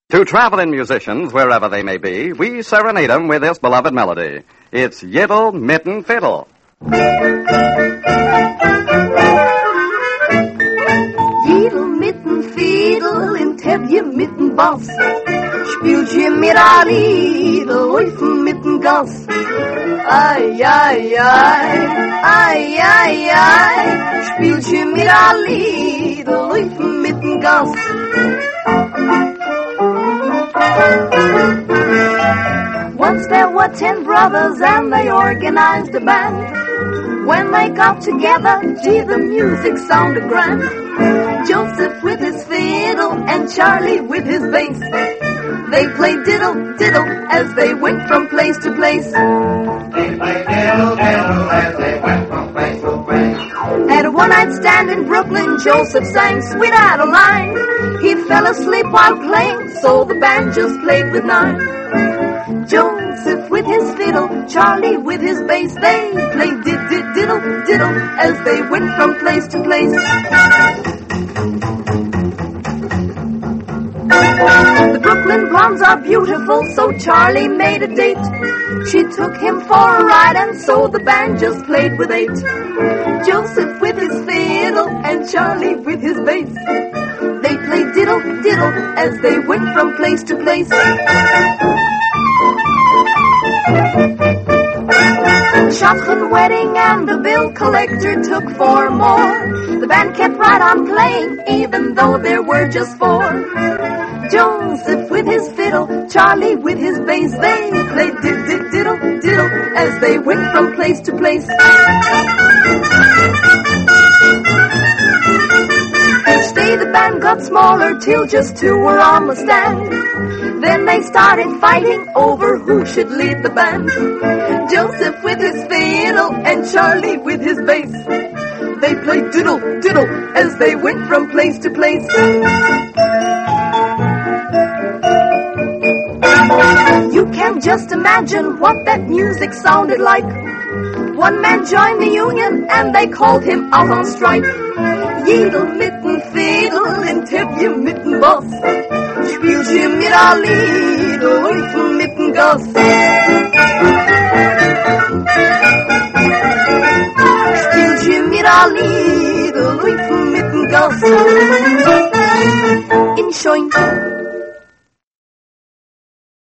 To traveling musicians, wherever they may be, we serenade them with this beloved melody. It's Yiddle, Mitten, Fiddle. Yiddle, Mitten, Fiddle, in Tevje, Mitten, Bass. Spielt je mir a Lied, Läufen mitten Gas. Ai, ai, ai, ai, ai, ai. Spielt je mir a Lied, Läufen mitten Gas. Once there were 10 brothers and they organized a band. When they got together, gee, the music sounded grand. Joseph with his fiddle and Charlie with his bass. They played diddle, diddle as they went from place to place. They played diddle, diddle as they went from place to place. At a one-night stand in Brooklyn, Joseph sang Sweet Adeline. He fell asleep while playing, so the band just played with 9. Joseph with his fiddle, Charlie with his bass. They played diddle, diddle as they went from place to place. The Brooklyn blondes are beautiful, so Charlie made a date. She took him for a ride, and so the band just played with 8. Joseph with his fiddle and Charlie with his bass. They played diddle, diddle as they went from place to place. Shotgun wedding and the bill collector took 4 more. The band kept right on playing, even though there were just 4. Joseph with his fiddle, Charlie with his bass. They played diddle, diddle as they went from place to place. Each day the band got smaller till just 2 were on the stand. Then they started fighting over who should lead the band. Joseph with his fiddle and Charlie with his bass. They played diddle, diddle as they went from place to place. You can just imagine what that music sounded like. One man joined the union and they called him out on strike. Yiddle, Mitten, Fiddle, in Tevje, Mitten, Bass. Spielt je mir a Lied, Läufen mitten Gas. Spielt je mir a Lied, Läufen mitten Gas. In Schoin